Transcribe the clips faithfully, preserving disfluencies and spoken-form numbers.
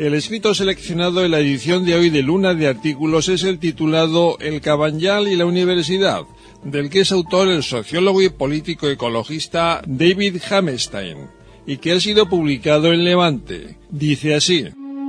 El escrito seleccionado en la edición de hoy de Luna de Artículos es el titulado El Cabanyal y la Universidad, del que es autor el sociólogo y político ecologista David Hammerstein, y que ha sido publicado en Levante. Dice así: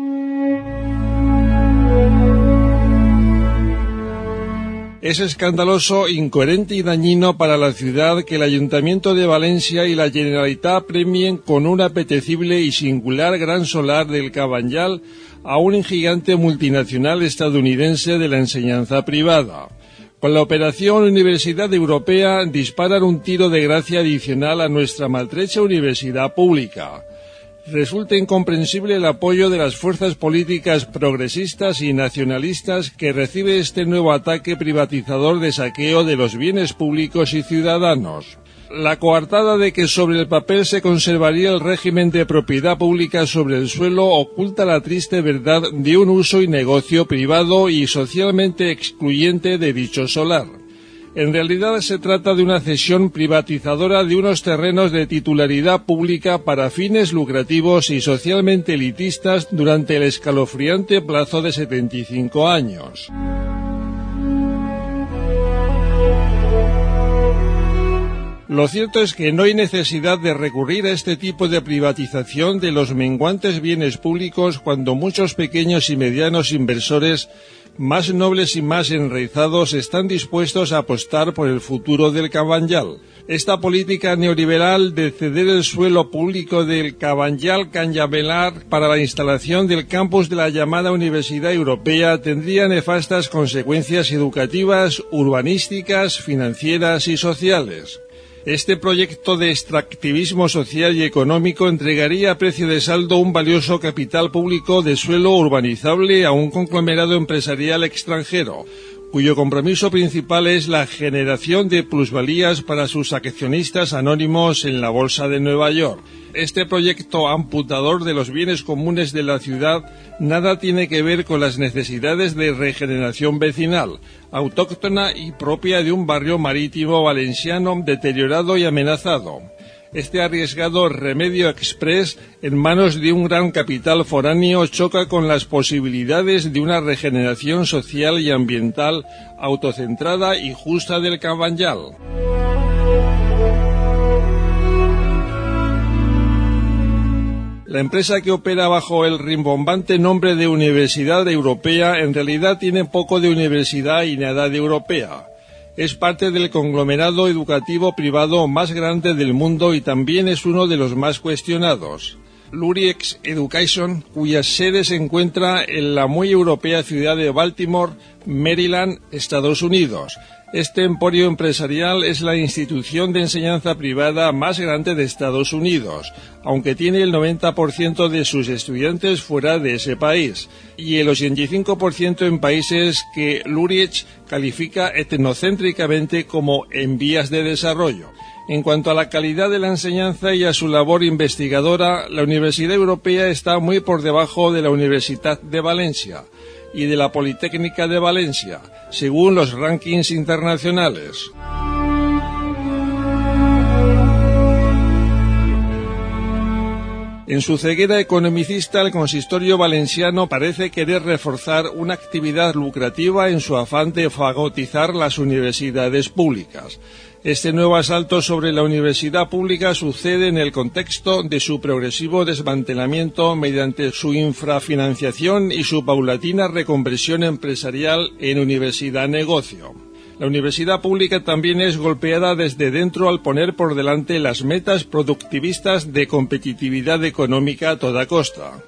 es escandaloso, incoherente y dañino para la ciudad que el Ayuntamiento de Valencia y la Generalitat premien con un apetecible y singular gran solar del Cabanyal a un gigante multinacional estadounidense de la enseñanza privada. Con la operación Universidad Europea disparan un tiro de gracia adicional a nuestra maltrecha universidad pública. Resulta incomprensible el apoyo de las fuerzas políticas progresistas y nacionalistas que recibe este nuevo ataque privatizador de saqueo de los bienes públicos y ciudadanos. La coartada de que sobre el papel se conservaría el régimen de propiedad pública sobre el suelo oculta la triste verdad de un uso y negocio privado y socialmente excluyente de dicho solar. En realidad se trata de una cesión privatizadora de unos terrenos de titularidad pública para fines lucrativos y socialmente elitistas durante el escalofriante plazo de setenta y cinco años. Lo cierto es que no hay necesidad de recurrir a este tipo de privatización de los menguantes bienes públicos cuando muchos pequeños y medianos inversores más nobles y más enraizados están dispuestos a apostar por el futuro del Cabanyal. Esta política neoliberal de ceder el suelo público del Cabanyal Canyamelar para la instalación del campus de la llamada Universidad Europea tendría nefastas consecuencias educativas, urbanísticas, financieras y sociales. Este proyecto de extractivismo social y económico entregaría a precio de saldo un valioso capital público de suelo urbanizable a un conglomerado empresarial extranjero, cuyo compromiso principal es la generación de plusvalías para sus accionistas anónimos en la Bolsa de Nueva York. Este proyecto amputador de los bienes comunes de la ciudad nada tiene que ver con las necesidades de regeneración vecinal, autóctona y propia de un barrio marítimo valenciano deteriorado y amenazado. Este arriesgado remedio express en manos de un gran capital foráneo choca con las posibilidades de una regeneración social y ambiental autocentrada y justa del Cabanyal. La empresa que opera bajo el rimbombante nombre de Universidad Europea en realidad tiene poco de universidad y nada de europea. Es parte del conglomerado educativo privado más grande del mundo y también es uno de los más cuestionados. Luriex Education, cuya sede se encuentra en la muy europea ciudad de Baltimore, Maryland, Estados Unidos. Este emporio empresarial es la institución de enseñanza privada más grande de Estados Unidos, aunque tiene el noventa por ciento de sus estudiantes fuera de ese país, y el ochenta y cinco por ciento en países que Luriex califica etnocéntricamente como en vías de desarrollo. En cuanto a la calidad de la enseñanza y a su labor investigadora, la Universidad Europea está muy por debajo de la Universitat de Valencia y de la Politécnica de Valencia, según los rankings internacionales. En su ceguera economicista, el consistorio valenciano parece querer reforzar una actividad lucrativa en su afán de fagotizar las universidades públicas. Este nuevo asalto sobre la universidad pública sucede en el contexto de su progresivo desmantelamiento mediante su infrafinanciación y su paulatina reconversión empresarial en universidad-negocio. La universidad pública también es golpeada desde dentro al poner por delante las metas productivistas de competitividad económica a toda costa.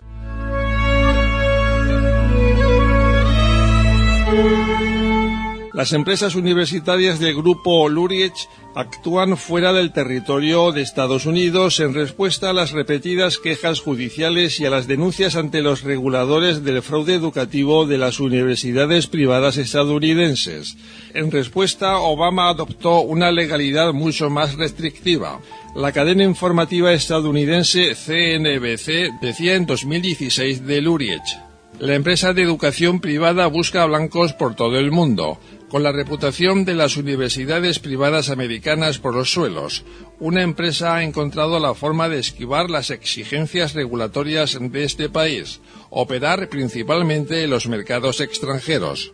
Las empresas universitarias del grupo Luriex actúan fuera del territorio de Estados Unidos en respuesta a las repetidas quejas judiciales y a las denuncias ante los reguladores del fraude educativo de las universidades privadas estadounidenses. En respuesta, Obama adoptó una legalidad mucho más restrictiva. La cadena informativa estadounidense C N B C decía en dos mil dieciséis de Luriex: La empresa de educación privada busca blancos por todo el mundo, con la reputación de las universidades privadas americanas por los suelos. Una empresa ha encontrado la forma de esquivar las exigencias regulatorias de este país, operar principalmente en los mercados extranjeros.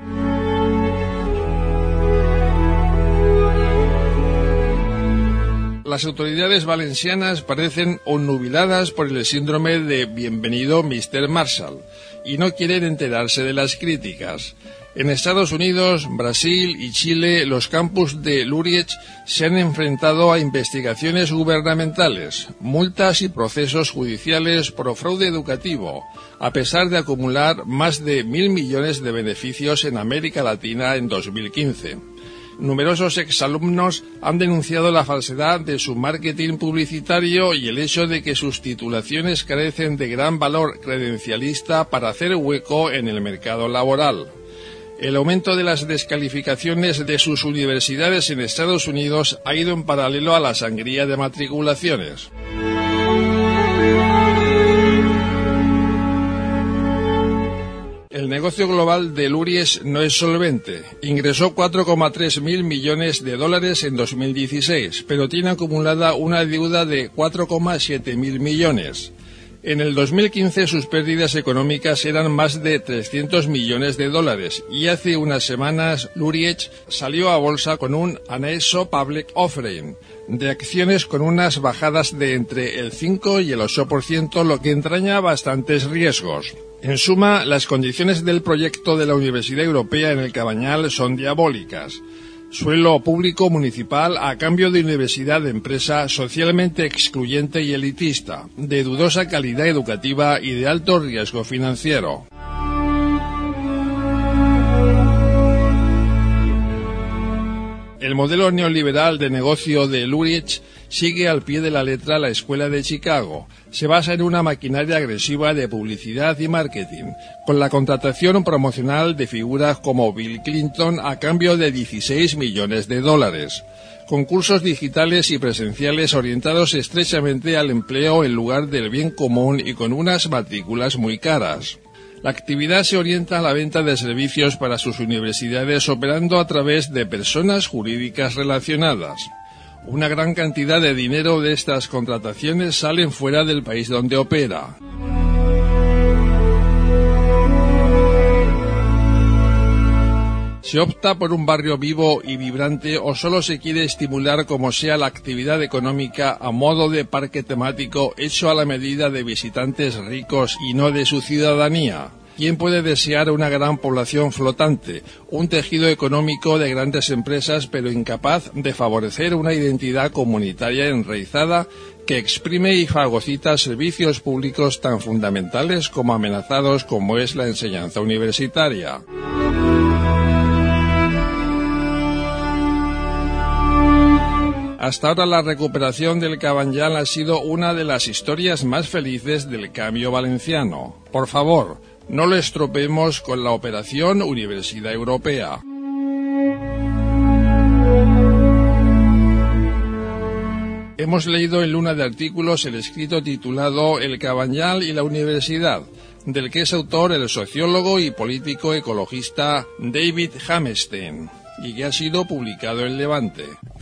Las autoridades valencianas parecen onnubiladas por el síndrome de bienvenido mister Marshall y no quieren enterarse de las críticas. En Estados Unidos, Brasil y Chile, los campus de Luriech se han enfrentado a investigaciones gubernamentales, multas y procesos judiciales por fraude educativo, a pesar de acumular más de mil millones de beneficios en América Latina en dos mil quince. Numerosos exalumnos han denunciado la falsedad de su marketing publicitario y el hecho de que sus titulaciones carecen de gran valor credencialista para hacer hueco en el mercado laboral. El aumento de las descalificaciones de sus universidades en Estados Unidos ha ido en paralelo a la sangría de matriculaciones. El negocio global de Luriech no es solvente. Ingresó cuatro coma tres mil millones de dólares en dos mil dieciséis, pero tiene acumulada una deuda de cuatro coma siete mil millones. En el dos mil quince sus pérdidas económicas eran más de trescientos millones de dólares y hace unas semanas Luriech salió a bolsa con un anexo public offering de acciones con unas bajadas de entre el cinco y el ocho por ciento, lo que entraña bastantes riesgos. En suma, las condiciones del proyecto de la Universidad Europea en el Cabanyal son diabólicas. Suelo público municipal a cambio de universidad de empresa socialmente excluyente y elitista, de dudosa calidad educativa y de alto riesgo financiero. El modelo neoliberal de negocio de Luriech sigue al pie de la letra la Escuela de Chicago. Se basa en una maquinaria agresiva de publicidad y marketing, con la contratación promocional de figuras como Bill Clinton a cambio de dieciséis millones de dólares. Concursos digitales y presenciales orientados estrechamente al empleo en lugar del bien común y con unas matrículas muy caras. La actividad se orienta a la venta de servicios para sus universidades operando a través de personas jurídicas relacionadas. Una gran cantidad de dinero de estas contrataciones salen fuera del país donde opera. ¿Se opta por un barrio vivo y vibrante o solo se quiere estimular como sea la actividad económica a modo de parque temático hecho a la medida de visitantes ricos y no de su ciudadanía? ¿Quién puede desear una gran población flotante, un tejido económico de grandes empresas pero incapaz de favorecer una identidad comunitaria enraizada que exprime y fagocita servicios públicos tan fundamentales como amenazados como es la enseñanza universitaria? Hasta ahora la recuperación del Cabanyal ha sido una de las historias más felices del cambio valenciano. Por favor, no lo estropeemos con la operación Universidad Europea. Hemos leído en Luna de Artículos el escrito titulado El Cabanyal y la Universidad, del que es autor el sociólogo y político ecologista David Hammerstein, y que ha sido publicado en Levante.